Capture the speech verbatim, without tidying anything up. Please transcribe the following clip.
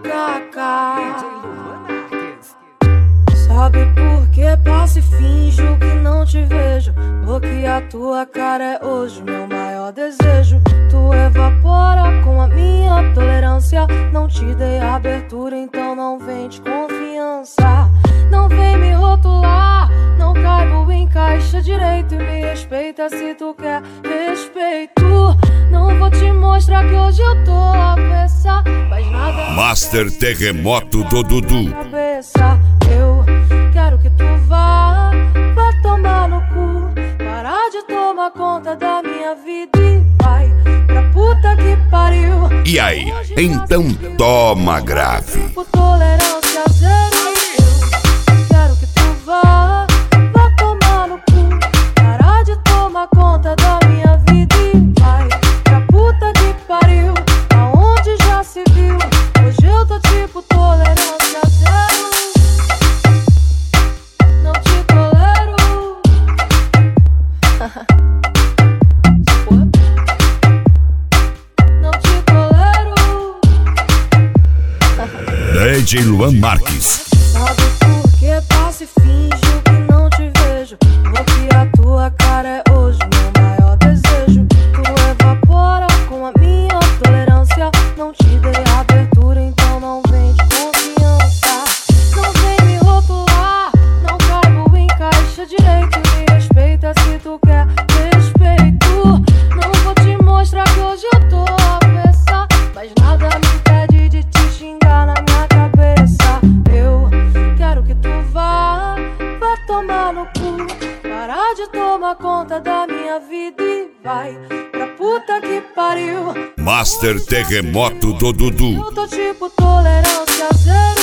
Sabe por que passo e finjo que não te vejo? Porque a tua cara é hoje meu maior desejo. Tu evapora com a minha tolerância. Não te dei abertura, então não vem de confiança. Não vem me rotular, não caibo em caixa direito. E me respeita se tu quer respeito. Não vou te mostrar que hoje eu tô avessa, mas nada. Master Terremoto do Dudu. Cabeça, eu quero que tu vá, vá tomar no cu. Parar de tomar conta da minha vida e vai pra puta que pariu. E aí, então toma grave. Por tolerância zero. Eu quero que tu vá, vá tomar no cu. Parar de tomar conta da minha vida e vai pra puta que pariu. Aonde já se viu? Hoje eu tô tipo tolerância zero. Não te tolero. Não te tolero. D J Luan Marques. Sabe por que passo e finjo que não te vejo? Porque a tua cara é hoje meu maior desejo. Tu evapora com a minha tolerância. Não te dei abertura, então não vem de confiança. Não vem me rotular, não caibo em caixa direito. Me respeita se tu quer respeito. Não vou te mostrar que hoje eu tô avessa, mas nada me impede de te xingar na minha cabeça. Eu quero que tu vá, vá tomar no cu. Parar de tomar conta da minha vida e vai pra puta que pariu. Master Terremoto do Dudu. Eu tô tipo tolerância zero.